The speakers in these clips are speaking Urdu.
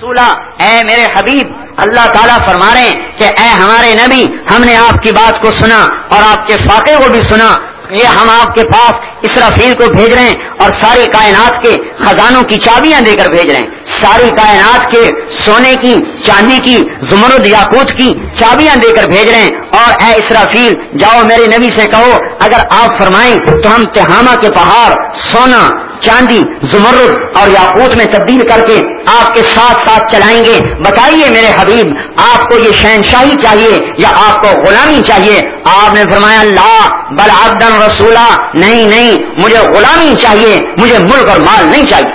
رسولا، اے میرے حبیب، اللہ تعالیٰ فرما رہے ہیں کہ اے ہمارے نبی، ہم نے آپ کی بات کو سنا اور آپ کے فاقے کو بھی سنا، یہ ہم آپ کے پاس اسرافیل کو بھیج رہے ہیں اور ساری کائنات کے خزانوں کی چابیاں دے کر بھیج رہے ہیں، ساری کائنات کے سونے کی، چاندی کی، زمرد یاقوت کی چابیاں دے کر بھیج رہے ہیں، اور اے اسرافیل جاؤ میرے نبی سے کہو اگر آپ فرمائیں تو ہم تہامہ کے پہاڑ سونا، چاندی، زمرد اور یاقوت میں تبدیل کر کے آپ کے ساتھ ساتھ چلائیں گے۔ بتائیے میرے حبیب، آپ کو یہ شہنشاہی چاہیے یا آپ کو غلامی چاہیے؟ آپ نے فرمایا لا بل عبدا رسولا، نہیں مجھے غلامی چاہیے، مجھے ملک اور مال نہیں چاہیے،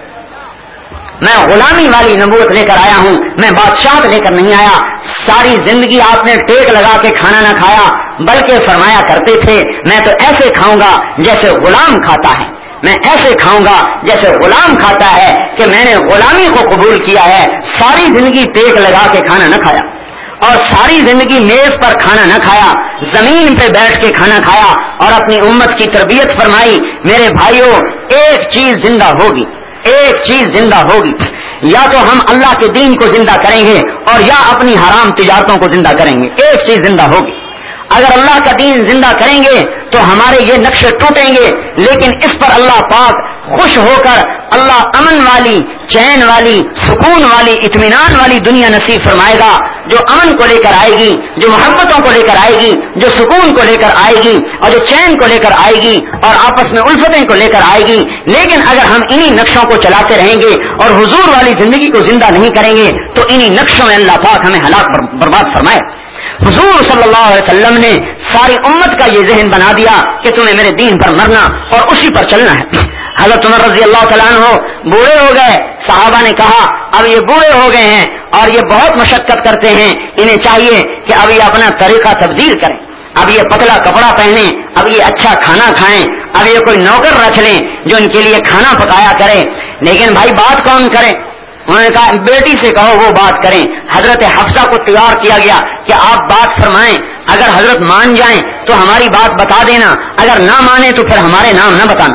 میں غلامی والی نبوت لے کر آیا ہوں، میں بادشاہت لے کر نہیں آیا۔ ساری زندگی آپ نے ٹیک لگا کے کھانا نہ کھایا، بلکہ فرمایا کرتے تھے میں تو ایسے کھاؤں گا جیسے غلام کھاتا ہے، میں ایسے کھاؤں گا جیسے غلام کھاتا ہے، کہ میں نے غلامی کو قبول کیا ہے۔ ساری زندگی ٹیک لگا کے کھانا نہ کھایا اور ساری زندگی میز پر کھانا نہ کھایا، زمین پہ بیٹھ کے کھانا کھایا اور اپنی امت کی تربیت فرمائی۔ میرے بھائیوں، ایک چیز زندہ ہوگی، ایک چیز زندہ ہوگی، یا تو ہم اللہ کے دین کو زندہ کریں گے اور یا اپنی حرام تجارتوں کو زندہ کریں گے، ایک چیز زندہ ہوگی۔ اگر اللہ کا دین زندہ کریں گے تو ہمارے یہ نقشے ٹوٹیں گے، لیکن اس پر اللہ پاک خوش ہو کر اللہ امن والی، چین والی، سکون والی، اطمینان والی دنیا نصیب فرمائے گا، جو امن کو لے کر آئے گی، جو محبتوں کو لے کر آئے گی، جو سکون کو لے کر آئے گی اور جو چین کو لے کر آئے گی اور آپس میں الفتیں کو لے کر آئے گی۔ لیکن اگر ہم انہی نقشوں کو چلاتے رہیں گے اور حضور والی زندگی کو زندہ نہیں کریں گے تو انہی نقشوں میں اللہ پاک ہمیں ہلاک برباد فرمائے۔ حضور صلی اللہ علیہ وسلم نے ساری امت کا یہ ذہن بنا دیا کہ تمہیں میرے دین پر مرنا اور اسی پر چلنا ہے۔ حضرت عمر رضی اللہ تعالیٰ عنہ بوڑھے ہو گئے، صحابہ نے کہا اب یہ بوڑھے ہو گئے ہیں اور یہ بہت مشقت کرتے ہیں، انہیں چاہیے کہ اب یہ اپنا طریقہ تبدیل کریں، اب یہ پتلا کپڑا پہنیں، اب یہ اچھا کھانا کھائیں، اب یہ کوئی نوکر رکھ لیں جو ان کے لیے کھانا پکایا کرے۔ لیکن بھائی بات کون کرے؟ انہوں نے کہا بیٹی سے کہو وہ بات کریں۔ حضرت حفصہ کو تیار کیا گیا کہ آپ بات فرمائیں، اگر حضرت مان جائیں تو ہماری بات بتا دینا، اگر نہ مانے تو پھر ہمارے نام نہ بتانا۔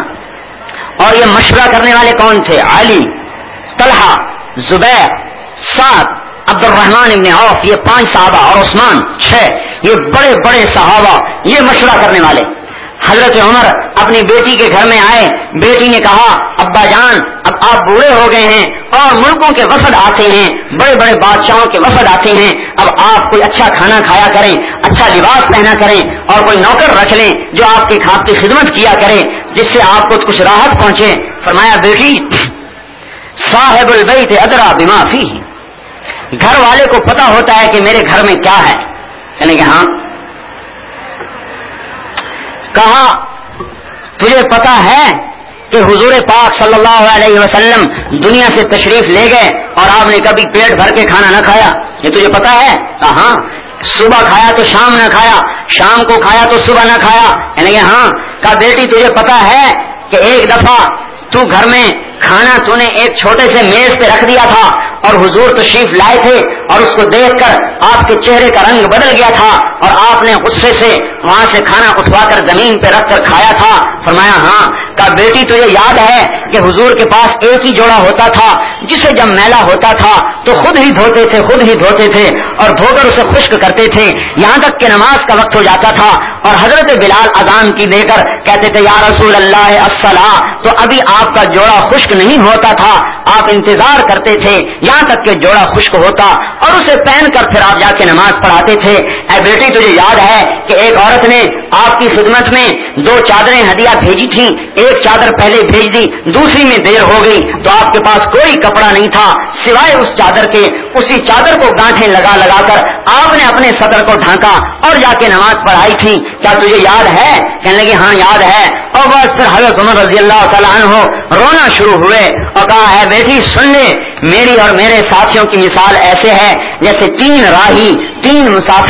اور یہ مشورہ کرنے والے کون تھے؟ علی، طلحہ، زبیر، سعد، عبد الرحمن ابن عوف، یہ 5 صحابہ، اور عثمان 6، یہ بڑے بڑے صحابہ، یہ مشورہ کرنے والے۔ حضرت عمر اپنی بیٹی کے گھر میں آئے، بیٹی نے کہا ابا جان اب آپ بوڑھے ہو گئے ہیں اور ملکوں کے وفد آتے ہیں، بڑے بڑے بادشاہوں کے وفد آتے ہیں، اب آپ کوئی اچھا کھانا کھایا کریں، اچھا لباس پہنا کریں اور کوئی نوکر رکھ لیں جو آپ کی خدمت کیا کرے جس سے آپ کو کچھ راحت پہنچے۔ فرمایا بیٹی صاحب البیت ادرا بما فیہ، گھر والے کو پتا ہوتا ہے کہ میرے گھر میں کیا ہے۔ یعنی کہ ہاں، کہا تجھے پتا ہے کہ حضور پاک صلی اللہ علیہ وسلم دنیا سے تشریف لے گئے اور آپ نے کبھی پیٹ بھر کے کھانا نہ کھایا، یہ تجھے پتا ہے؟ ہاں، صبح کھایا تو شام نہ کھایا، شام کو کھایا تو صبح نہ کھایا۔ یعنی کہ ہاں۔ کہا بیٹی تجھے پتا ہے کہ ایک دفعہ تو گھر میں کھانا تو نے ایک چھوٹے سے میز پہ رکھ دیا تھا اور حضور تشریف لائے تھے اور اس کو دیکھ کر آپ کے چہرے کا رنگ بدل گیا تھا اور آپ نے غصے سے وہاں سے کھانا اٹھوا کر زمین پہ رکھ کر کھایا تھا۔ فرمایا ہاں۔ کہا بیٹی تجھے یاد ہے کہ حضور کے پاس ایک ہی جوڑا ہوتا تھا جسے جب میلا ہوتا تھا تو خود ہی دھوتے تھے اور دھو کر اسے خشک کرتے تھے یہاں تک کہ نماز کا وقت ہو جاتا تھا اور حضرت بلال اذان کی دے کر کہتے تھے یا رسول اللہ الصلاۃ، تو ابھی آپ کا جوڑا خشک نہیں ہوتا تھا، آپ انتظار کرتے تھے یہاں تک کہ جوڑا خشک ہوتا اور اسے پہن کر پھر آپ جا کے نماز پڑھاتے تھے۔ اے بیٹی تجھے یاد ہے کہ ایک عورت نے آپ کی خدمت میں 2 چادریں ہدیہ بھیجی تھیں، ایک چادر پہلے بھیج دی، دوسری میں دیر ہو گئی تو آپ کے پاس کوئی کپڑا نہیں تھا سوائے اس چادر کے، اسی چادر کو گانٹھیں لگا کر آپ نے اپنے صدر کو ڈھانکا اور جا کے نماز پڑھائی تھی، کیا تجھے یاد ہے؟ کہنے لگے ہاں یاد ہے۔ اور بس پھر حضرت عمر رضی اللہ تعالیٰ عنہ رونا شروع ہوئے اور کہا ہے بیٹی سن لے، میری اور میرے ساتھیوں کی مثال ایسے ہے جیسے 3 راہی، 3 مسافر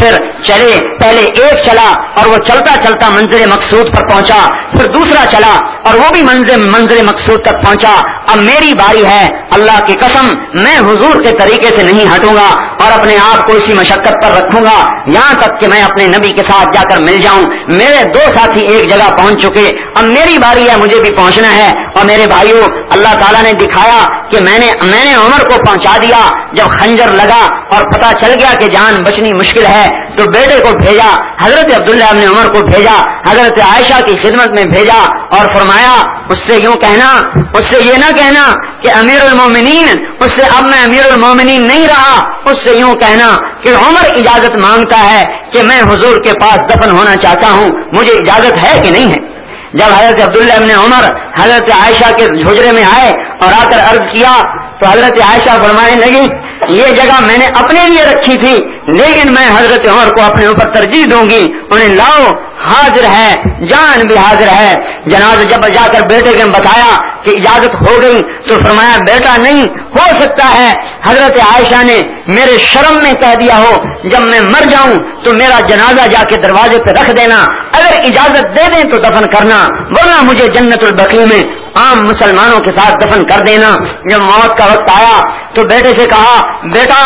چلے، پہلے ایک چلا اور وہ چلتا چلتا منزل مقصود پر پہنچا، پھر دوسرا چلا اور وہ بھی منزل مقصود تک پہنچا۔ اب میری باری ہے، اللہ کی قسم میں حضور کے طریقے سے نہیں ہٹوں گا اور اپنے آپ کو اسی مشقت پر رکھوں گا یہاں تک کہ میں اپنے نبی کے ساتھ جا کر مل جاؤں۔ میرے دو ساتھی ایک جگہ پہنچ چکے، اب میری باری ہے، مجھے بھی پہنچنا ہے۔ اور میرے بھائیوں، اللہ تعالیٰ نے دکھایا کہ میں نے عمر کو پہنچا دیا۔ جب خنجر لگا اور پتا چل گیا کہ جان بچنی مشکل ہے تو بیٹے کو بھیجا، حضرت عبداللہ ابن عمر کو بھیجا، حضرت عائشہ کی خدمت میں بھیجا اور فرمایا اس سے یوں کہنا، اس سے یہ نہ کہنا کہ امیر المومنین، اس سے اب میں امیر المومنین نہیں رہا، اس سے یوں کہنا کہ عمر اجازت مانگتا ہے کہ میں حضور کے پاس دفن ہونا چاہتا ہوں، مجھے اجازت ہے کہ نہیں ہے۔ جب حضرت عبداللہ ابن عمر حضرت عائشہ کے حجرے میں آئے اور آ کر عرض کیا تو حضرت عائشہ فرمانے لگی یہ جگہ میں نے اپنے لیے رکھی تھی لیکن میں حضرت عمر کو اپنے اوپر ترجیح دوں گی، انہیں لاؤ، حاضر ہے، جان بھی حاضر ہے۔ جناب جب جا کر بیٹے کے بتایا کہ اجازت ہو گئی تو فرمایا بیٹا نہیں ہو سکتا ہے حضرت عائشہ نے میرے شرم میں کہہ دیا ہو جب میں مر جاؤں تو میرا جنازہ جا کے دروازے پہ رکھ دینا، اگر اجازت دے دیں تو دفن کرنا، ورنہ مجھے جنت البقیع میں عام مسلمانوں کے ساتھ دفن کر دینا۔ جب موت کا وقت آیا تو بیٹے سے کہا بیٹا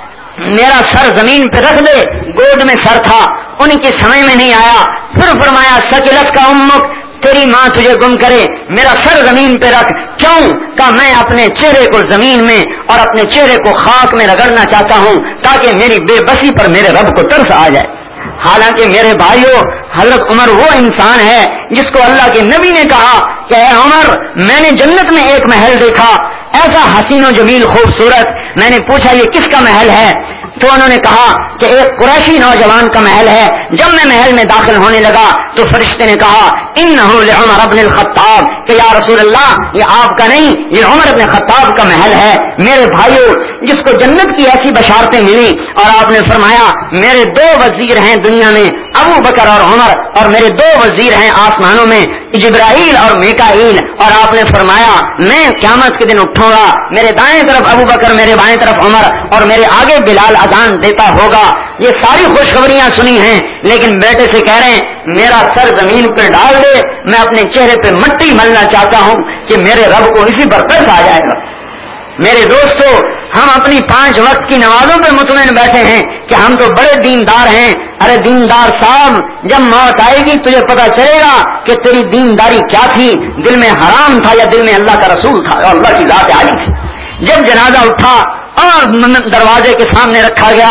میرا سر زمین پہ رکھ دے، گود میں سر تھا، ان کی سمجھ میں نہیں آیا، پھر فرمایا سکلت کا امک، تیری ماں تجھے گم کرے، میرا سر زمین پہ رکھ، کیوں؟ کہ میں اپنے چہرے کو زمین میں اور اپنے چہرے کو خاک میں رگڑنا چاہتا ہوں تاکہ میری بے بسی پر میرے رب کو ترس آ جائے۔ حالانکہ میرے بھائیوں، حضرت عمر وہ انسان ہے جس کو اللہ کے نبی نے کہا کہ اے عمر میں نے جنت میں ایک محل دیکھا ایسا حسین و جمیل خوبصورت، میں نے پوچھا یہ کس کا محل ہے تو انہوں نے کہا کہ ایک قریشی نوجوان کا محل ہے۔ جب میں محل میں داخل ہونے لگا تو فرشتے نے کہا انہو لعمر ابن الخطاب کہ یا رسول اللہ یہ آپ کا نہیں، یہ عمر ابن خطاب کا محل ہے۔ میرے بھائیوں، جس کو جنت کی ایسی بشارتیں ملی اور آپ نے فرمایا میرے دو وزیر ہیں دنیا میں، ابو بکر اور عمر، اور میرے دو وزیر ہیں آسمانوں میں، جبرائیل اور میکائیل، اور آپ نے فرمایا میں قیامت کے دن اٹھوں گا، میرے دائیں طرف ابو بکر، میرے بائیں طرف عمر، اور میرے آگے بلال اذان دیتا ہوگا۔ یہ ساری خوشخبریاں سنی ہیں لیکن بیٹے سے کہہ رہے ہیں میرا سر زمین پہ ڈال دے، میں اپنے چہرے پہ مٹی ملنا چاہتا ہوں کہ میرے رب کو اسی پر ترس آ جائے گا۔ میرے دوستو، ہم اپنی 5 وقت کی نمازوں پہ مطمئن بیٹھے ہیں کہ ہم تو بڑے دیندار ہیں۔ ارے دیندار صاحب، جب موت آئے گی تجھے پتا چلے گا کہ تیری دینداری کیا تھی، دل میں حرام تھا یا دل میں اللہ کا رسول تھا اور اللہ کی ذات عالی تھی۔ جب جنازہ اٹھا اور دروازے کے سامنے رکھا گیا،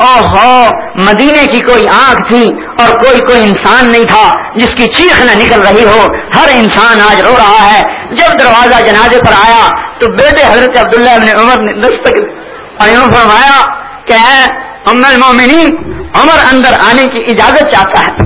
اوہو مدینے کی کوئی آنکھ تھی اور کوئی انسان نہیں تھا جس کی چیخ نہ نکل رہی ہو، ہر انسان آج رو رہا ہے۔ جب دروازہ جنازے پر آیا تو بیٹے حضرت عبداللہ ابن عمر نے دستک فرمایا کہ اے ام المومنین، عمر اندر آنے کی اجازت چاہتا ہے۔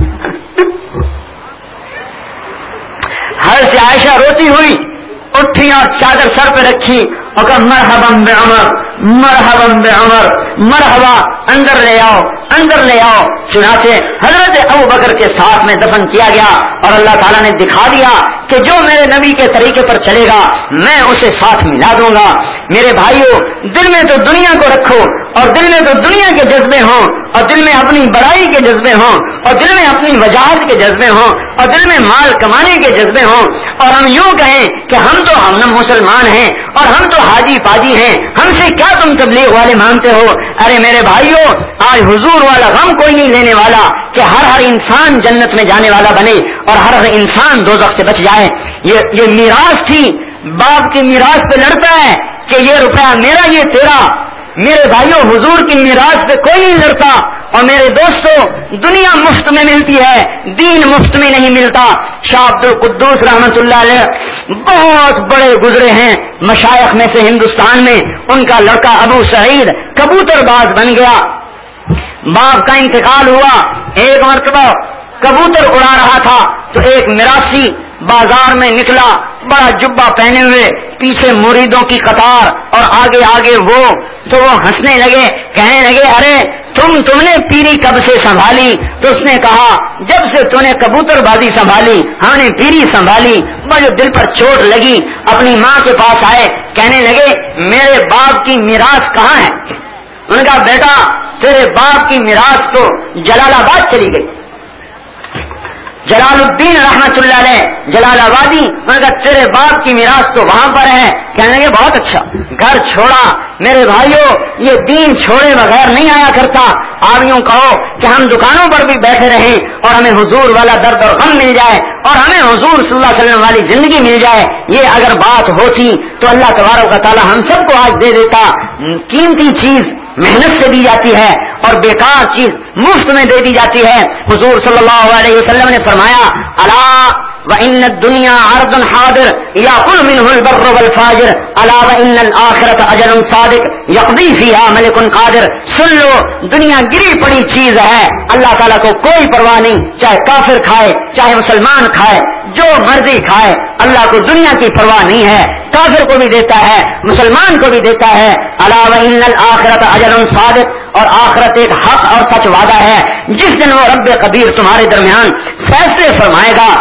حضرت عائشہ روتی ہوئی اٹھی اور چادر سر پہ رکھی اور کہا مرحبا بعمر، مرحبا بعمر، مرحبا، اندر لے آؤ، اندر لے آؤ۔ چنانچہ حضرت ابو بکر کے ساتھ میں دفن کیا گیا اور اللہ تعالیٰ نے دکھا دیا کہ جو میرے نبی کے طریقے پر چلے گا میں اسے ساتھ ملا دوں گا۔ میرے بھائیوں، دل میں تو دنیا کو رکھو اور دل میں تو دنیا کے جذبے ہوں اور دل میں اپنی بڑائی کے جذبے ہوں اور دل میں اپنی وجاہت کے جذبے ہوں اور دل میں مال کمانے کے جذبے ہوں، اور ہم یوں کہیں کہ ہم تو ہم مسلمان ہیں اور ہم تو حاجی پاجی ہیں، ہم سے کیا تم تبلیغ والے مانتے ہو؟ ارے میرے بھائیوں، آج حضور والا غم کوئی نہیں لینے والا کہ ہر انسان جنت میں جانے والا بنے اور ہر انسان دوزخ سے بچ جائے۔ یہ میراث تھی، باپ کی میراث پہ لڑتا ہے کہ یہ روپیہ میرا یہ تیرا۔ میرے بھائیوں، حضور کی میراث پہ کوئی نہیں لڑتا۔ اور میرے دوستو، دنیا مفت میں ملتی ہے، دین مفت میں نہیں ملتا۔ شاہ عبد القدوس رحمت اللہ علیہ بہت بڑے گزرے ہیں مشائخ میں سے ہندوستان میں، ان کا لڑکا ابو سعید کبوتر باز بن گیا۔ باپ کا انتقال ہوا، ایک مرتبہ کبوتر اڑا رہا تھا تو ایک میراثی بازار میں نکلا، بڑا جبہ پہنے ہوئے، پیچھے مریدوں کی قطار اور آگے آگے وہ، تو وہ ہنسنے لگے، کہنے لگے ارے تم نے پیری کب سے سنبھالی؟ تو اس نے کہا جب سے تو نے کبوتر بازی سنبھالی ہم نے پیری سنبھالی۔ مجھے دل پر چوٹ لگی، اپنی ماں کے پاس آئے، کہنے لگے میرے باپ کی میراث کہاں ہے؟ ان کا بیٹا تیرے باپ کی میراث تو جلال آباد چلی گئی. جلال الدین رحمت اللہ علیہ جلال آبادی، مگر تیرے باپ کی میراث تو وہاں پر ہے. کہنے کے بہت اچھا، گھر چھوڑا. میرے بھائیوں، یہ دین چھوڑے بغیر نہیں آیا کرتا. آپ یوں کہو کہ ہم دکانوں پر بھی بیٹھے رہیں اور ہمیں حضور والا درد اور غم مل جائے اور ہمیں حضور صلی اللہ علیہ وسلم والی زندگی مل جائے، یہ اگر بات ہوتی تو اللہ تبارک و تعالی ہم سب کو آج دے دیتا. قیمتی چیز محنت سے دی جاتی ہے اور بیکار چیز مفت میں دے دی جاتی ہے. حضور صلی اللہ علیہ وسلم نے فرمایا الا وان الدنيا عرض حاضر ياكل منه البر والفاجر الا وان الاخره اجر صادق يقضي فيها ملك قادر. سن لو، دنیا گری پڑی چیز ہے، اللہ تعالیٰ کو کوئی پرواہ نہیں، چاہے کافر کھائے چاہے مسلمان کھائے، جو مرضی کھائے، اللہ کو دنیا کی پرواہ نہیں ہے. کافر کو بھی دیتا ہے، مسلمان کو بھی دیتا ہے. الا وان الاخرۃ اجر صادق، اور آخرت ایک حق اور سچ وعدہ ہے. جس دن وہ رب قدیر تمہارے درمیان فیصلے فرمائے گا.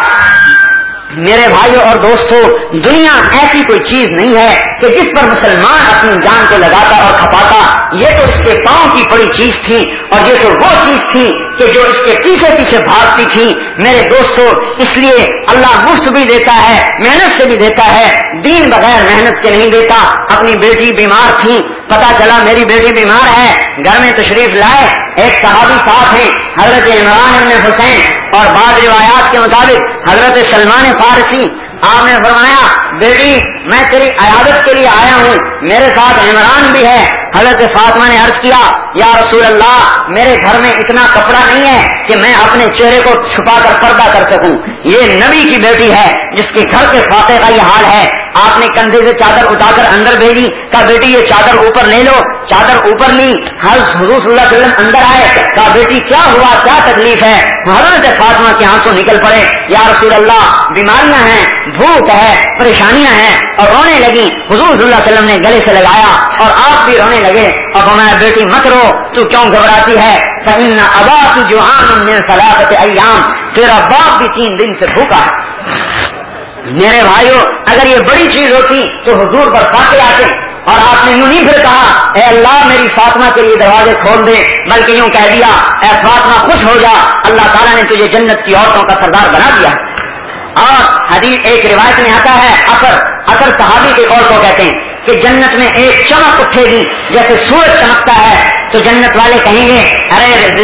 میرے بھائیوں اور دوستو، دنیا ایسی کوئی چیز نہیں ہے کہ جس پر مسلمان اپنی جان کو لگاتا اور کھپاتا. یہ تو اس کے پاؤں کی پڑی چیز تھی اور یہ تو وہ چیز تھی کہ جو اس کے پیچھے پیچھے بھاگتی تھی. میرے دوستو، اس لیے اللہ مفت بھی دیتا ہے، محنت سے بھی دیتا ہے. دین بغیر محنت کے نہیں دیتا. اپنی بیٹی بیمار تھی، پتا چلا میری بیٹی بیمار ہے، گھر میں تشریف لائے. ایک صحابی ساتھ ہیں حضرت عمران بن حسین، اور بعض روایات کے مطابق حضرت سلمان فارسی. آپ نے فرمایا بیٹی میں تیری عیادت کے لیے آیا ہوں، میرے ساتھ عمران بھی ہے. حضرت فاطمہ نے عرض کیا یا رسول اللہ، میرے گھر میں اتنا کپڑا نہیں ہے کہ میں اپنے چہرے کو چھپا کر پردہ کر سکوں. یہ نبی کی بیٹی ہے جس کے گھر کے فاتح کا یہ حال ہے. آپ نے کندھے سے چادر اٹھا کر اندر بھیجی، کہا بیٹی یہ چادر اوپر لے لو. چادر اوپر لی. حضور صلی اللہ علیہ وسلم اندر آئے، کہا بیٹی کیا ہوا، کیا تکلیف ہے؟ حضرت فاطمہ کے آنسو نکل پڑے. یا رسول اللہ، بیماریاں ہیں، بھوک ہے، پریشانیاں ہیں، اور رونے لگی. حضور صلی اللہ علیہ وسلم نے گلے سے لگایا اور آپ بھی رونے لگے اور فرمایا بیٹی مت رو، تو کیوں گھبراتی ہے؟ فإن أباك جوعان من 3 أيام، تیرا باپ بھی 3 دن سے بھوکا ہے. میرے بھائیوں، اگر یہ بڑی چیز ہوتی تو حضور پر فاتح آتے اور آپ نے یوں نہیں پھر کہا اے اللہ میری فاطمہ کے لیے دروازے کھول دے، بلکہ یوں کہہ دیا اے فاطمہ خوش ہو جا، اللہ تعالیٰ نے تجھے جنت کی عورتوں کا سردار بنا دیا. اور حدیث ایک روایت میں آتا ہے، اثر صحابی کے قول کو کہتے ہیں کہ جنت میں ایک چمک اٹھے گی جیسے سورج چمکتا ہے. تو جنت والے کہیں گے ارے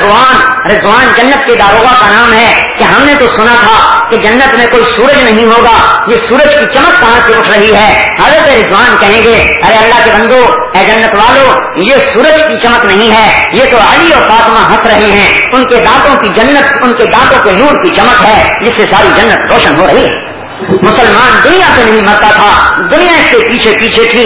رضوان جنت کے داروغہ کا نام ہے کہ ہم نے تو سنا تھا کہ جنت میں کوئی سورج نہیں ہوگا، یہ سورج کی چمک کہاں سے اٹھ رہی ہے؟ حضرت رضوان کہیں گے ارے اللہ کے بندو، اے جنت والو، یہ سورج کی چمک نہیں ہے، یہ تو علی اور فاطمہ ہنس رہے ہیں، ان کے دانتوں کی جنت، ان کے دانتوں کے نور کی چمک ہے جس سے ساری جنت روشن ہو رہی ہے. مسلمان دنیا سے نہیں مرتا تھا، دنیا اس کے پیچھے پیچھے تھی.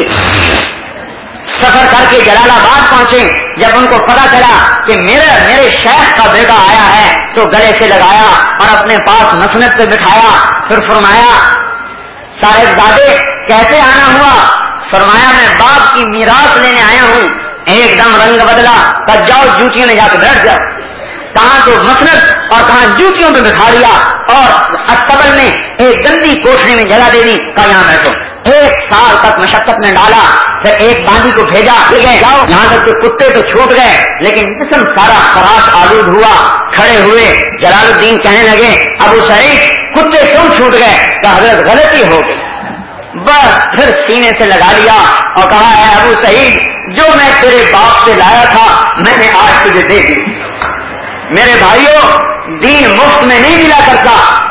سفر کر کے جلال آباد پہنچے. جب ان کو پتا چلا کہ میرے شیخ کا بیٹا آیا ہے تو گلے سے لگایا اور اپنے پاس مسند پہ بٹھایا. پھر فرمایا صاحبزادے کیسے آنا ہوا؟ فرمایا میں باپ کی میراث لینے آیا ہوں. ایک دم رنگ بدلا، کہ جاؤ جوتیوں میں جا کے بیٹھ جاؤ. کہاں تو مسند اور کہاں جوتیوں پہ بٹھا لیا اور استبل میں ایک گندی کوٹھری میں جگہ دے دی، کہا یہاں بیٹھو. 1 سال تک مشقت میں ڈالا، پھر ایک باندھی کو بھیجا، جاؤ. یہاں تک کہ کتے تو چھوٹ گئے لیکن جسم سارا خراش آلود ہوا. کھڑے ہوئے جلال الدین کہنے لگے ابو سعید کتے کیوں چھوٹ گئے؟ کہ حضرت غلطی ہو گئی. بس پھر سینے سے لگا لیا اور کہا اے ابو سعید، جو میں تیرے باپ سے لایا تھا میں نے آج تجھے دے دی. میرے بھائیوں، دین مفت میں نہیں ملا کرتا.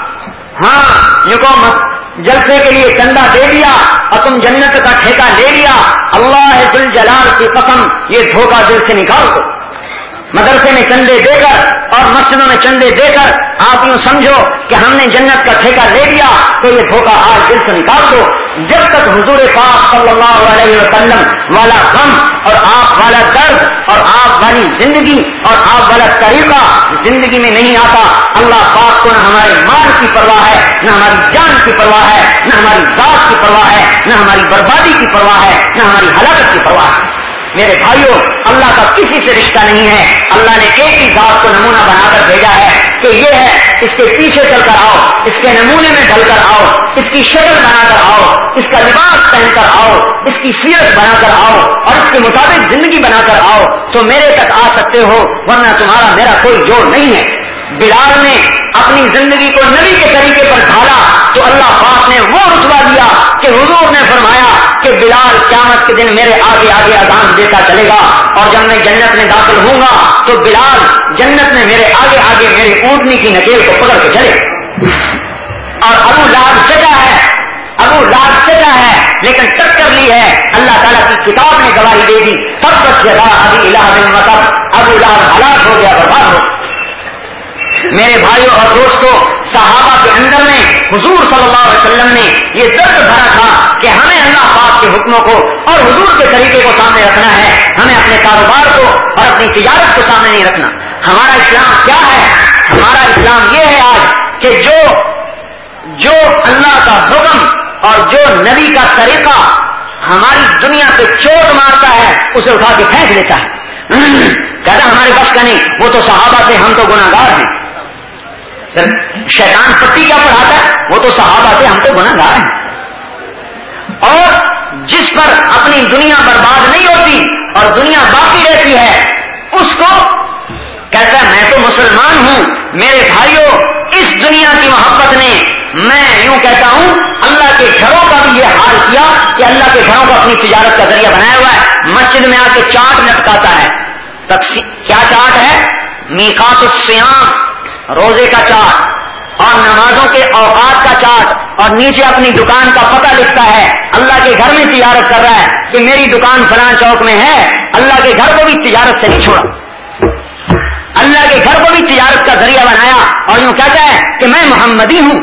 ہاں یہ کو جلسے کے لیے چندہ دے دیا اور تم جنت کا ٹھیکہ لے لیا، اللہ ذل جلال کی قسم یہ دھوکہ دل سے نکال دو. مدرسے میں چندے دے کر اور مسجدوں میں چندے دے کر آپ یوں سمجھو کہ ہم نے جنت کا ٹھیکہ لے لیا تو یہ دھوکہ آج دل سے نکال دو. جب تک حضور پاک صلی اللہ علیہ وسلم والا غم اور آپ والا درد اور آپ والی زندگی اور آپ والا طریقہ زندگی میں نہیں آتا، اللہ پاک کو نہ ہمارے مال کی پرواہ ہے، نہ ہماری جان کی پرواہ ہے، نہ ہماری ذات کی پرواہ ہے، نہ ہماری بربادی کی پرواہ ہے، نہ ہماری ہلاکت کی پرواہ ہے. میرے بھائیوں، اللہ کا کسی سے رشتہ نہیں ہے. اللہ نے ایک ہی ذات کو نمونہ بنا کر بھیجا ہے کہ کہ یہ ہے، اس کے پیچھے چل کر آؤ، اس کے نمونے میں ڈھل کر آؤ، اس کی شکل بنا کر آؤ، اس کا لباس پہن کر آؤ، اس کی سیرت بنا کر آؤ اور اس کے مطابق زندگی بنا کر آؤ تو میرے تک آ سکتے ہو، ورنہ تمہارا میرا کوئی جوڑ نہیں ہے۔ بلال نے اپنی زندگی کو نبی کے طریقے پر ڈھالا تو اللہ پاک نے وہ رتبہ دیا کہ حضور نے فرمایا کہ بلال قیامت کے دن میرے آگے آگے اذان دیتا چلے گا، اور جب میں جنت میں داخل ہوں گا تو بلال جنت میں میرے آگے آگے میرے اونٹنی کی نکیل کو پکڑ کے چلے۔ اور ابو لہب سچا ہے لیکن ٹکر لی ہے، اللہ تعالیٰ کی کتاب نے گواہی دے دی، تبت یدا ابی لہب وتب، ابو لہب ہلاک ہو گیا، برباد ہو۔ میرے بھائیوں اور دوستوں، صحابہ کے اندر میں حضور صلی اللہ علیہ وسلم نے یہ درد بھرا تھا کہ ہمیں اللہ پاک کے حکموں کو اور حضور کے طریقے کو سامنے رکھنا ہے، ہمیں اپنے کاروبار کو اور اپنی تجارت کو سامنے نہیں رکھنا۔ ہمارا اسلام کیا ہے؟ ہمارا اسلام یہ ہے آج کہ جو اللہ کا حکم اور جو نبی کا طریقہ ہماری دنیا پہ چوٹ مارتا ہے اسے اٹھا کے پھینک دیتا ہے، کہتا ہمارے بس کا نہیں، وہ تو صحابہ تھے، ہم تو گناہگار ہیں۔ شیطان پٹی کیا پڑھاتا ہے؟ وہ تو صحابہ تھے، ہم تو گناہگار ہیں۔ اور جس پر اپنی دنیا برباد نہیں ہوتی اور دنیا باقی رہتی ہے اس کو کہتا ہے میں تو مسلمان ہوں۔ میرے بھائیوں، اس دنیا کی محبت نے، میں یوں کہتا ہوں، اللہ کے گھروں کا بھی یہ حال کیا کہ اللہ کے گھروں کو اپنی تجارت کا ذریعہ بنایا ہوا ہے۔ مسجد میں آ کے چارٹ لٹکاتا ہے، کیا چارٹ ہے؟ میقات الصیام، روزے کا چارٹ اور نمازوں کے اوقات کا چارٹ، اور نیچے اپنی دکان کا پتہ لکھتا ہے۔ اللہ کے گھر میں تجارت کر رہا ہے کہ میری دکان فلاں چوک میں ہے، اللہ کے گھر کو بھی تجارت سے نہیں چھوڑا، اللہ کے گھر کو بھی تجارت کا ذریعہ بنایا اور یوں کہتا ہے کہ میں محمدی ہوں۔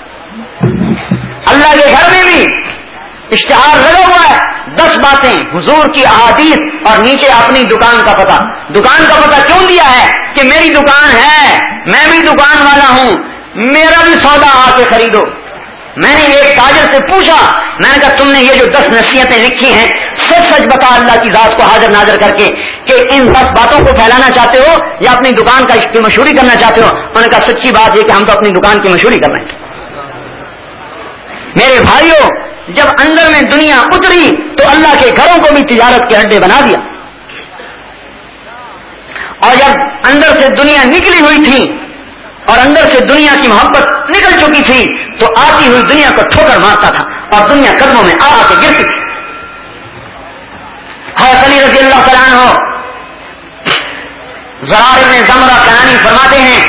اللہ کے گھر میں بھی اشتہار لگا ہوا ہے، 10 باتیں، حضور کی احادیث اور نیچے اپنی دکان کا پتہ۔ دکان کا پتہ کیوں دیا ہے؟ کہ میری دکان ہے، میں بھی دکان والا ہوں، میرا بھی سودا آ کے خریدو۔ میں نے ایک تاجر سے پوچھا، میں نے کہا تم نے یہ جو 10 نصیحتیں لکھی ہیں سچ سچ بتا اللہ کی ذات کو حاضر ناظر کر کے کہ ان 10 باتوں کو پھیلانا چاہتے ہو یا اپنی دکان کی مشہوری کرنا چاہتے ہو؟ انہوں نے کہا سچی بات یہ کہ ہم تو اپنی دکان کی مشہوری کر رہے ہیں۔ میرے بھائیوں، جب اندر میں دنیا اتری تو اللہ کے گھروں کو بھی تجارت کے اڈے بنا دیا، اور جب اندر سے دنیا نکلی ہوئی تھی اور اندر سے دنیا کی محبت نکل چکی تھی تو آتی ہوئی دنیا کو ٹھوکر مارتا تھا اور دنیا قدموں میں آ کے گرتی تھی۔ حضرت علی رضی اللہ تعالیٰ عنہ زرار ابن زمرہ کنانی فرماتے ہیں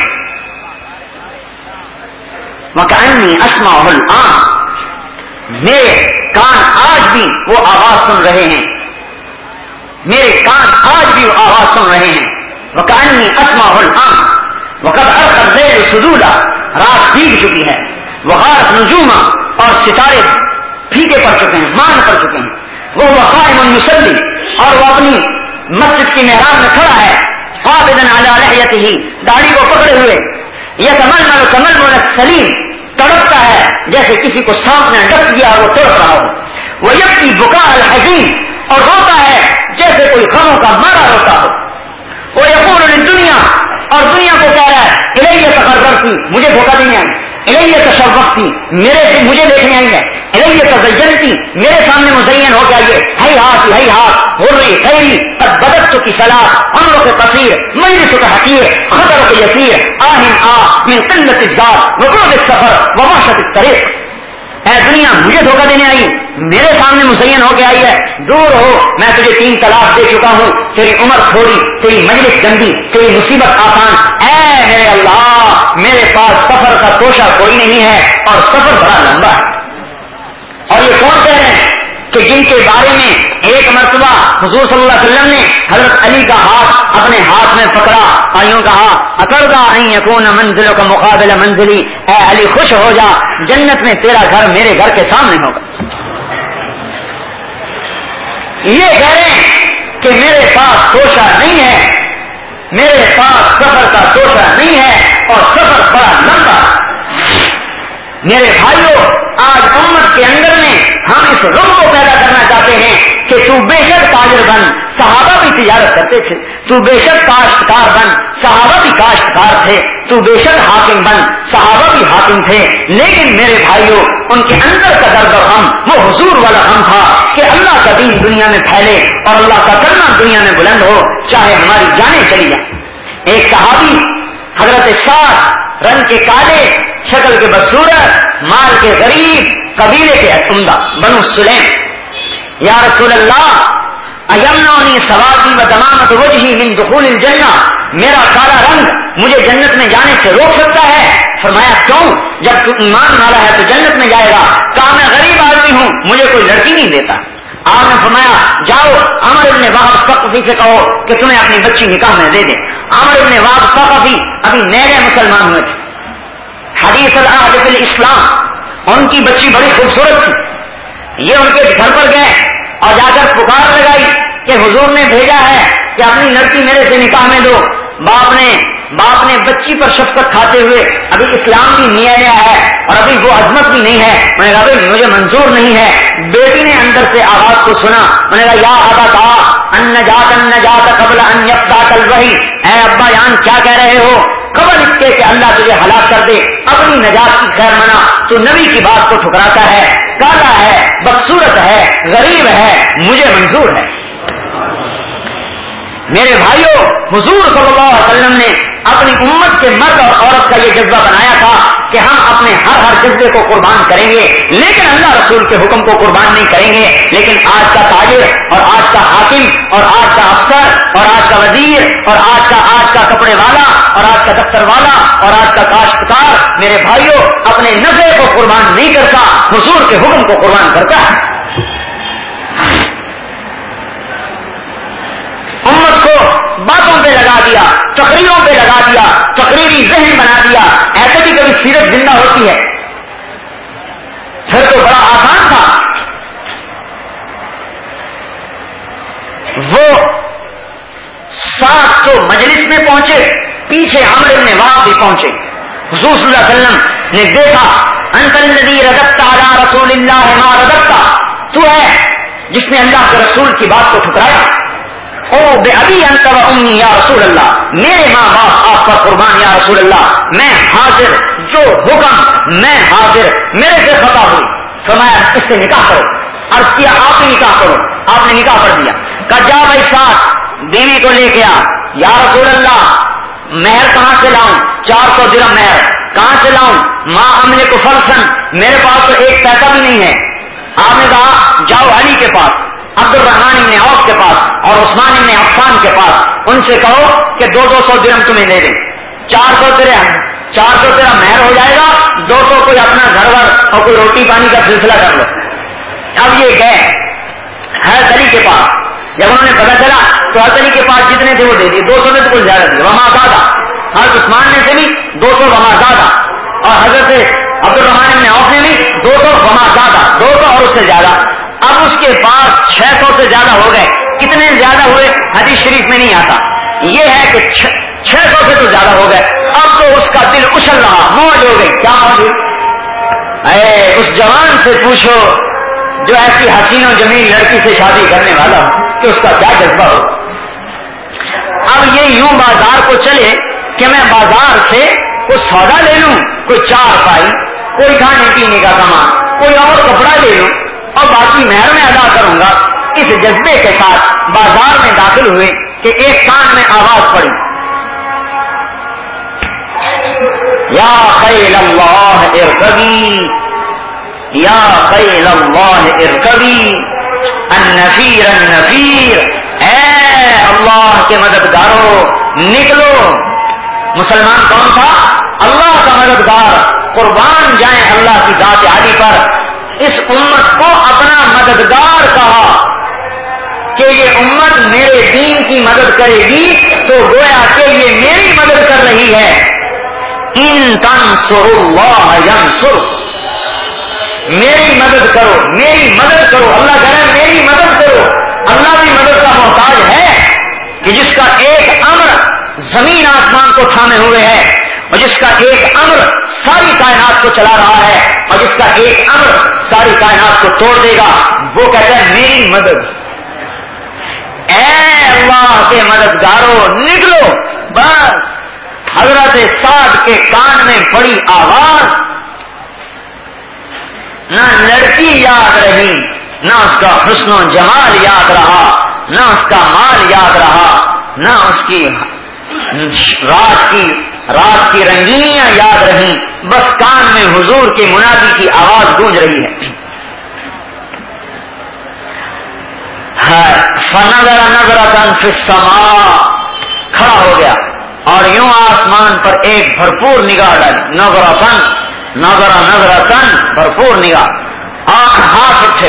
وَكَأَنِّي أَسْمَعُهُ الْآنَ، میرے کان آج بھی وہ آواز سن رہے ہیں، میرے کان آج بھی وہ آواز سن رہے ہیں۔ وَكَأَنِّي أَسْمَعُهُ الْآنَ وَقَدْ أَرْخَى اللَّيْلُ سُدُودًا، رات بھیگ چکی ہے، وَغَارَتْ نُجُومًا، اور ستارے پھیکے پڑ چکے ہیں، مان پڑ چکے ہیں، وہ قائم يصلي، اور وہ اپنی مسجد کی محراب میں کھڑا ہے، قابضاً علی لحیتہ، داڑھی کو پکڑے ہوئے، یتململ تململ السلیم، تڑپتا ہے جیسے کسی کو سانپ نے ڈس دیا وہ تڑپ رہا ہو، ویبکی بکاء الحزین، اور روتا ہے جیسے کوئی غموں کا مارا روتا ہو، ویقول للدنیا، اور دنیا کو کہہ رہا ہے الیہ تقربتی، مجھے دھوکہ دینے آئی، الیہ تشوقتی، میرے سے مجھے دیکھنے آئی ہے، الیہ تزینتی، میرے سامنے مزین ہو کے آئیے، ہی ہاتھ غری خیری قد بدت کی صلاح، عمروں کے قصیر، مجلس کا حقیر، خطروں کے یسیر، من قلت الذات وبعد السفر ووحشت الطریق۔ اے دنیا مجھے دھوکہ دینے آئی، میرے سامنے مزین ہو کے آئی ہے، دور ہو، میں تجھے 3 طلاق دے چکا ہوں، تیری عمر تھوڑی، تیری مجلس گندی، تیری مصیبت آسان، اے میرے اللہ میرے پاس سفر کا توشہ کوئی نہیں ہے اور سفر بڑا لمبا ہے۔ اور یہ کون کہہ رہے ہیں کہ جن کے بارے میں ایک مرتبہ حضور صلی اللہ علیہ وسلم نے حضرت علی کا ہاتھ اپنے ہاتھ میں پکڑا اور یوں کہا اترضی ان یکون منزلک مقابل منزلی، اے علی خوش ہو جا، جنت میں تیرا گھر میرے گھر کے سامنے ہوگا۔ یہ کہہ رہے ہیں کہ میرے پاس توشہ نہیں ہے، میرے پاس سفر کا توشہ نہیں ہے اور سفر بڑا لمبا۔ میرے بھائیوں، آج امت کے اندر میں ہم اس رخ کو پیدا کرنا چاہتے ہیں کہ تو بے شک تاجر بن، صحابہ بھی تجارت کرتے تھے، تو بے شک کاشتکار بن، صحابہ بھی کاشتکار تھے، تو بے شک حاکم بن، صحابہ بھی حاکم تھے، لیکن میرے بھائیوں ان کے اندر کا درد و غم وہ حضور والا غم تھا کہ اللہ کا دین دنیا میں پھیلے اور اللہ کا کلمہ دنیا میں بلند ہو، چاہے ہماری جانیں چلی جائیں۔ ایک صحابی حضرت سعد، رنگ کے کالے، شکل کے بدصورت، مال کے غریب، قبیلے کے عمدہ، بنو سلیم، یا رسول اللہ ایمنعنی سوادی و دمامت وجہی من دخول الجنہ، میرا کالا رنگ مجھے جنت میں جانے سے روک سکتا ہے؟ فرمایا کیوں؟ جب تو ایمان والا ہے تو جنت میں جائے گا۔ کہا میں غریب آدمی ہوں، مجھے کوئی لڑکی نہیں دیتا۔ آپ نے فرمایا جاؤ عمر ابن وہب ثقفی سے کہو کہ تمہیں اپنی بچی نکاح میں دے دے۔ عمر ابن وہب ثقفی ابھی نئے مسلمان ہوئے تھے، حدیث العہد فی الاسلام، ان کی بچی بڑی خوبصورت تھی۔ یہ ان کے گھر پر گئے اور جا کر پکار لگائی کہ حضور نے بھیجا ہے کہ اپنی لڑکی میرے سے نکاح میں دو۔ باپ نے بچی پر شفقت کھاتے ہوئے، ابھی اسلام بھی نہیں آیا ہے اور ابھی وہ عظمت بھی نہیں ہے، میں نے کہا مجھے منظور نہیں ہے۔ بیٹی نے اندر سے آواز کو سنا، میں نے کہا یا ابا النجات قبل ان یفتاک الوحی، اے ابا جان کیا کہہ رہے ہو؟ قبل اس کے کہ اللہ تجھے ہلاک کر دے اپنی نجات کی خیر منا، تو نبی کی بات کو ٹھکراتا ہے، کالا ہے، بدصورت ہے، غریب ہے، مجھے منظور ہے۔ میرے بھائیوں حضور صلی اللہ علیہ وسلم نے اپنی امت کے مرد اور عورت کا یہ جذبہ بنایا تھا کہ ہم اپنے ہر جذبے کو قربان کریں گے، لیکن اللہ رسول کے حکم کو قربان نہیں کریں گے۔ لیکن آج کا تاجر اور آج کا حاکم اور آج کا افسر اور آج کا وزیر اور آج کا کپڑے والا اور آج کا دفتر والا اور آج کا کاشتکار، میرے بھائیوں اپنے نفع کو قربان نہیں کرتا، حضور کے حکم کو قربان کرتا ہے۔ امت کو باتوں پہ لگا دیا، تقریروں پہ لگا دیا، تقریری ذہن بنا دیا، ایسے بھی کبھی سیرت زندہ ہوتی ہے؟ پھر تو بڑا آسان تھا۔ وہ 700 مجلس میں پہنچے، پیچھے عمرو بن وہب بھی پہنچے۔ حضور صلی اللہ علیہ وسلم نے دیکھا انت الذی رددت علی رسول اللہ ما رددت، تو ہے جس نے اللہ کے رسول کی بات کو ٹھکرایا۔ او بے ابی انت و امی یا رسول اللہ، میرے ماں باپ آپ پر قربان یا رسول اللہ، میں حاضر، جو حکم میں حاضر، میرے سے خطا ہوئی۔ فرمایا اس سے نکاح کرو۔ عرض کیا آپ ہی نکاح کرو، آپ نے نکاح پڑھ دیا۔ کہا جا بھائی ساتھ بیوی کو لے کے آ۔ یا رسول اللہ مہر کہاں سے لاؤں؟ 400 درہم مہر کہاں سے لاؤں؟ ماں املک فلسن، میرے پاس تو ایک پیسہ بھی نہیں ہے۔ آپ نے کہا جاؤ علی کے پاس، عبد الرحمن ابن عوف کے پاس اور عثمان ابن عفان کے پاس، ان سے کہو کہ 200 درہم تمہیں دے دیں۔ 400 درہم مہر ہو جائے گا، 200 کوئی اپنا گھر ور اور کوئی روٹی پانی کا سلسلہ کر لو۔ اب یہ گئے حضرت علی کے پاس، جب انہوں نے پتا چلا تو حضرت علی کے پاس جتنے تھے وہ دے دیے، 200 میں تو کوئی زیادہ تھی، وما زادہ۔ حضرت عثمان نے سے بھی 200 وما زادہ، اور حضرت عبد الرحمن ابن عوف نے بھی 200 وما زادہ، 200 اور اس سے زیادہ۔ اب اس کے پاس 600 سے زیادہ ہو گئے۔ کتنے زیادہ ہوئے حدیث شریف میں نہیں آتا، یہ ہے کہ 600 سے تو زیادہ ہو گئے۔ اب تو اس کا دل اچھل رہا، موج ہو گئی۔ کیا موج ہوئی؟ اے اس جوان سے پوچھو جو ایسی حسین و جمیل لڑکی سے شادی کرنے والا ہو کہ اس کا کیا جذبہ ہو۔ اب یہ یوں بازار کو چلے کہ میں بازار سے کوئی سودا لے لوں، کوئی چار پائی، کوئی کھانے پینے کا سامان، کوئی اور کپڑا لے لوں اور باقی مہر میں ادا کروں گا۔ اس جذبے کے ساتھ بازار میں داخل ہوئے کہ ایک کان میں آواز پڑی، یا خیل اللہ ارکبی، یا خیل اللہ ارکبی، النفیر النفیر، اے اللہ کے مددگاروں نکلو۔ مسلمان کون تھا؟ اللہ کا مددگار، قربان جائیں اللہ کی ذات عالی پر۔ اس امت کو اپنا مددگار کہا کہ یہ امت میرے دین کی مدد کرے گی تو گویا کہ یہ میری مدد کر رہی ہے۔ ان تنصروا اللہ ینصرکم، میری مدد کرو، میری مدد کرو، اللہ کہہ رہا ہے میری مدد کرو۔ اللہ بھی مدد کا محتاج ہے کہ جس کا ایک امر زمین آسمان کو تھامے ہوئے ہے، اور جس کا ایک امر ساری کائنات کو چلا رہا ہے، اور جس کا ایک امر ساری کائنات کو توڑ دے گا، وہ کہتا ہے میری مدد۔ اے اللہ کے مددگاروں نکلو. بس حضرت سعد کے کان میں پڑی آواز. نہ لڑکی یاد رہی، نہ اس کا حسن و جمال یاد رہا، نہ اس کا مال یاد رہا، نہ اس کی رات کی رنگینیاں یاد رہیں. بس کان میں حضور کے منادی کی آواز گونج رہی ہے. فنظر نظرة فی السماء، کھڑا ہو گیا اور یوں آسمان پر ایک بھرپور نگاہ ڈالی. نظرتن بھرپور نگاہ. ہاتھ اٹھے.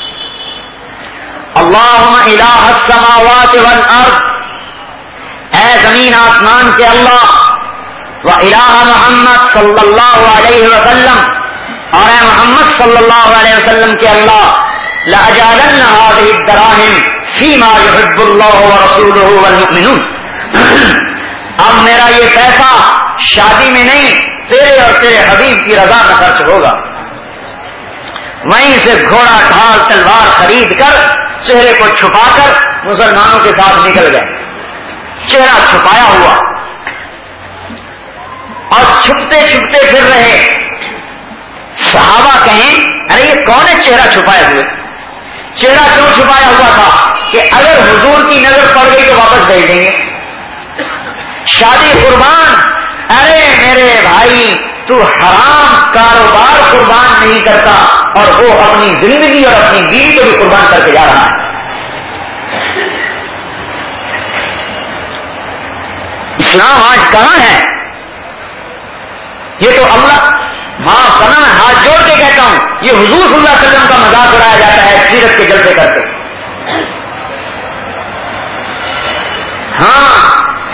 اللہم الہ السماوات والارض، اے زمین آسمان کے اللہ، و الہ محمد صلی اللہ علیہ وسلم، اور اے محمد صلی اللہ علیہ وسلم کے اللہ، لأجعلن هذه الدراهم فيما يحب الله ورسوله والمؤمنون. اب میرا یہ پیسہ شادی میں نہیں، تیرے اور تیرے حبیب کی رضا میں خرچ ہوگا. وہیں سے گھوڑا ڈھال تلوار خرید کر چہرے کو چھپا کر مسلمانوں کے ساتھ نکل گئے. چہرہ چھپایا ہوا اور چھپتے چھپتے پھر رہے. صحابہ کہیں ارے یہ کون ہے چہرہ چھپائے ہوئے؟ چہرہ کیوں چھپایا ہوا تھا؟ کہ اگر حضور کی نظر پڑ گئی تو واپس بھیج دیں گے. شادی قربان، ارے میرے بھائی تو حرام کاروبار قربان نہیں کرتا اور وہ اپنی زندگی اور اپنی بیوی کو بھی قربان کر کے جا رہا ہے. اسلام آج کہاں ہے؟ یہ تو اللہ معاف کرنا، میں ہاتھ جوڑ کے کہتا ہوں، یہ حضور صلی اللہ علیہ وسلم کا مذاق اڑایا جاتا ہے سیرت کے جلسے کرتے. ہاں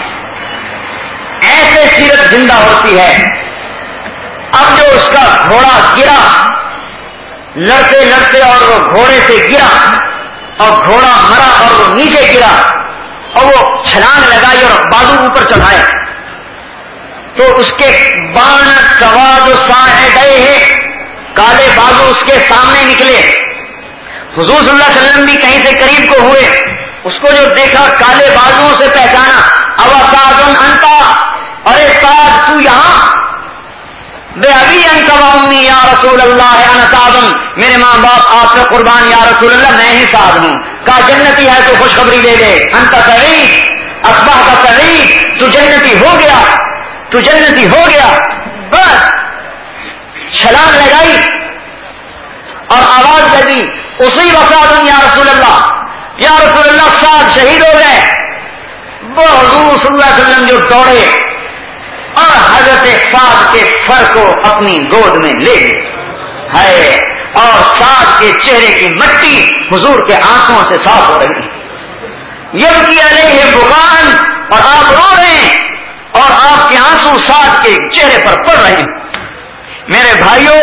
ایسے سیرت زندہ ہوتی ہے. اب جو اس کا گھوڑا گرا لڑتے لڑتے اور وہ گھوڑے سے گرا اور گھوڑا مرا اور وہ نیچے گرا اور وہ چھلانگ لگائی اور بازو اوپر چڑھائے تو اس کے بان سواد گئے ہیں، کالے بازو اس کے سامنے نکلے. حضور صلی اللہ علیہ وسلم بھی کہیں سے قریب کو ہوئے، اس کو جو دیکھا کالے بازوؤں سے پہچانا. ابا سعد انتا، ارے سعد تو یہاں؟ بے ابھی انت و امی یا رسول اللہ انا سعد، میرے ماں باپ آپ سے قربان یا رسول اللہ میں ہی سعد ہوں. کہا جنتی ہے تو خوشخبری دے دے. انت سعید اصبحت سعید، تو جنتی ہو گیا، تو جنتی ہو گیا. بس چھلانگ لگائی اور آواز لگی اسی وسعد یا رسول اللہ، یا رسول اللہ سعد شہید ہو گئے. وہ حضور صلی اللہ علیہ وسلم جو دوڑے اور حضرت سعد کے سر کو اپنی گود میں لے ہے اور سعد کے چہرے کی مٹی حضور کے آنسوں سے صاف ہو رہی. یبکی علیہ بکان، اور آپ رو رہے ہیں اور آپ کے آنسو سعد کے چہرے پر پڑ رہے ہیں. میرے بھائیوں،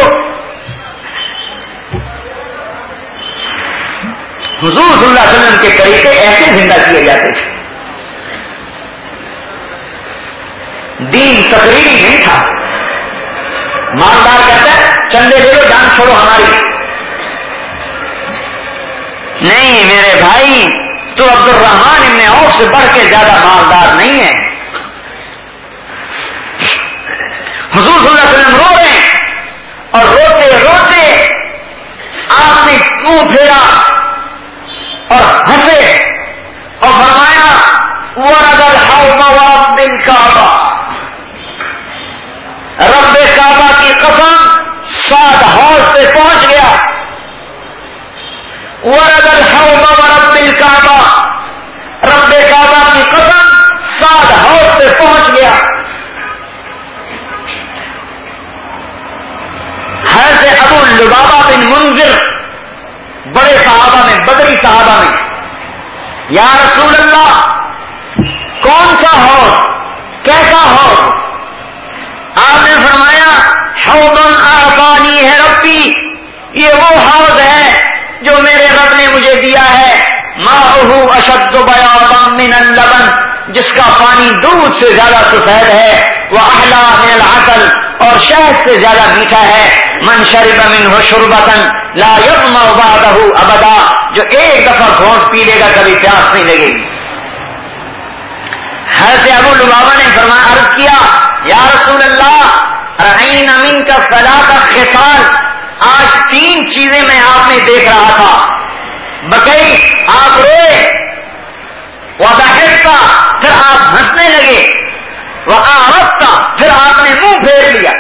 حضور صلی اللہ علیہ وسلم کے طریقے ایسے زندہ کیے جاتے تھے. دین تقریری نہیں تھا. مالدار کہتا ہے چندے لے لو جان چھوڑو ہماری. نہیں میرے بھائی، تو عبد الرحمان ابن عوف سے بڑھ کے زیادہ مالدار نہیں ہے. حضور صلی اللہ علیہ وسلم رو رہے ہیں اور روتے روتے آپ نے منہ پھیرا اور ہنسے اور فرمایا ورد الحوض ورب الکعبہ، رب کعبہ کی قسم سعد حوض پہ پہنچ گیا. ورد الحوض ورب الکعبہ، رب کعبہ کی قسم سعد حوض پہ پہنچ گیا. حضرت ابو لبابہ بن منذر بڑے صحابہ میں، بدری صحابہ میں، یا رسول اللہ کون سا حوض، کیسا حوض؟ آپ نے فرمایا حوض اعطانی ہے ربی، یہ وہ حوض ہے جو میرے رب نے مجھے دیا ہے. ماؤہ اشد بیاضا من اللبن، جس کا پانی دودھ سے زیادہ سفید ہے. واحلی من العسل، اور شہد سے زیادہ میٹھا ہے. من شرب منہ شربۃ لا یظمأ بعدہ ابدا، جو ایک دفعہ گھونٹ پی لے گا کبھی پیاس نہیں لگے گی. حضرت ابو لبابہ نے فرمایا، عرض کیا یا رسول اللہ رأینا منک ثلاث خصال، آج 3 چیزیں میں آپ میں دیکھ رہا تھا. بکئی آپ روئے، وضحکت پھر آپ ہنسنے لگے، وأعرضت پھر آپ نے منہ پھیر لیا.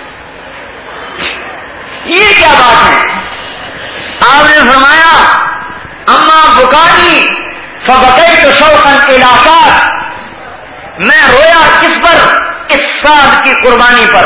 یہ کیا بات ہے؟ آپ نے فرمایا اما بکانی فبکیت شوقا الی سعد، میں رویا کس پر؟ اس سعد کی قربانی پر،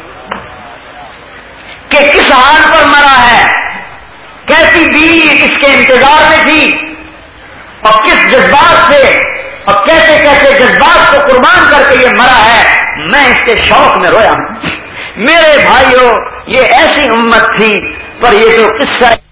کہ کس حال پر مرا ہے، کیسی بیوی اس کے انتظار میں تھی، اور کس جذبات سے اور کیسے کیسے جذبات کو قربان کر کے یہ مرا ہے، میں اس کے شوق میں رویا. میرے بھائیوں، یہ ایسی امت تھی، پر یہ جو قصہ